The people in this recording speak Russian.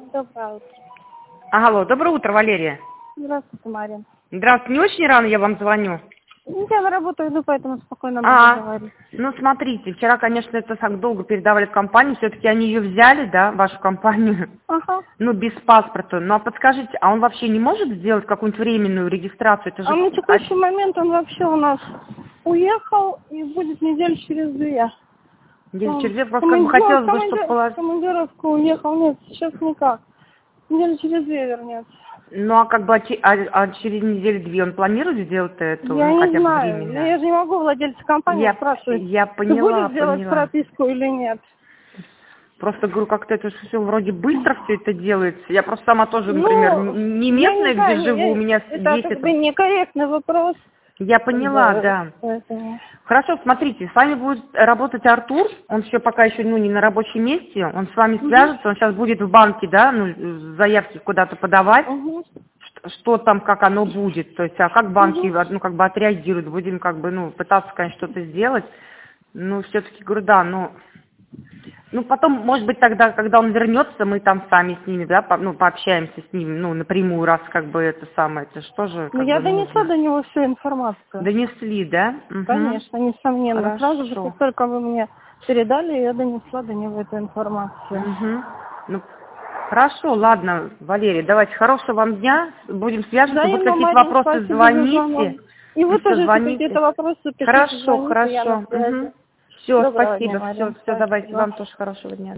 Доброе утро. Алло, доброе утро, Валерия. Здравствуйте, Мария. Здравствуйте, не очень рано я вам звоню. Я на работу иду, поэтому спокойно могу говорить. Ну смотрите, вчера, конечно, это так долго передавали в компанию, все-таки они ее взяли, да, вашу компанию, Ага. ну без паспорта. Ну а подскажите, а он вообще не может сделать какую-нибудь временную регистрацию? Это же... А на текущий момент он вообще у нас уехал и будет неделю через 2. Через две, просто как бы хотелось бы, чтобы положить... Командировку уехал, нет, сейчас никак. Неделю через 2 вернется. Ну а как бы через неделю-две он планирует сделать это? Я ну, не хотя бы знаю, временно? я же не могу владельца компании спрашивать, Я ты поняла, будешь делать прописку или нет. Просто говорю, как-то это все вроде быстро все это делается. Я просто сама тоже, например, Ну, не я местная, не знаю, где живу, у меня это есть как это. бы некорректный вопрос. Я поняла, да. Поэтому... Хорошо, смотрите, с вами будет работать Артур, он еще пока еще не на рабочем месте, он с вами свяжется, он сейчас будет в банке, да, заявки куда-то подавать, что там, как оно будет, то есть, а как банки, ну, как бы отреагируют, будем, как бы, ну, пытаться, конечно, что-то сделать, ну, все-таки, говорю, да, ну, потом, может быть, тогда, когда он вернется, мы там сами с ними, да, пообщаемся с ним, ну, напрямую, раз, как бы, это самое, это что же, Ну, как я бы, донесла нужно. до него всю информацию. Донесли, да? Угу. Конечно, несомненно. Сразу же, Хорошо. как только вы мне передали, я донесла до него эту информацию. Угу. Ну, хорошо, ладно, Валерия, давайте, хорошего вам дня, будем связываться, будут какие-то вопросы, звоните. И вы тоже, если звоните. какие-то вопросы, пишите, Хорошо, звоните, я на хорошо. связи. Угу. Все, Доброго спасибо, дня, Мария. все, давайте, Спасибо. вам тоже хорошего дня.